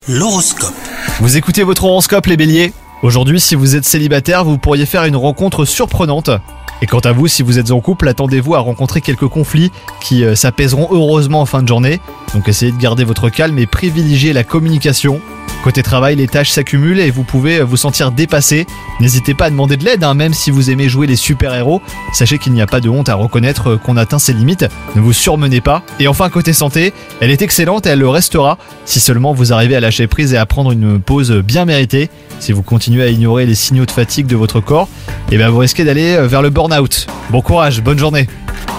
L'horoscope. Vous écoutez votre horoscope les béliers. Aujourd'hui, si vous êtes célibataire, vous pourriez faire une rencontre surprenante. Et quant à vous, si vous êtes en couple, attendez-vous à rencontrer quelques conflits qui s'apaiseront heureusement en fin de journée. Donc essayez de garder votre calme et privilégiez la communication. Côté travail, les tâches s'accumulent et vous pouvez vous sentir dépassé. N'hésitez pas à demander de l'aide, même si vous aimez jouer les super-héros. Sachez qu'il n'y a pas de honte à reconnaître qu'on atteint ses limites. Ne vous surmenez pas. Et enfin, côté santé, elle est excellente et elle le restera si seulement vous arrivez à lâcher prise et à prendre une pause bien méritée. Si vous continuez à ignorer les signaux de fatigue de votre corps, vous risquez d'aller vers le burn-out. Bon courage, bonne journée.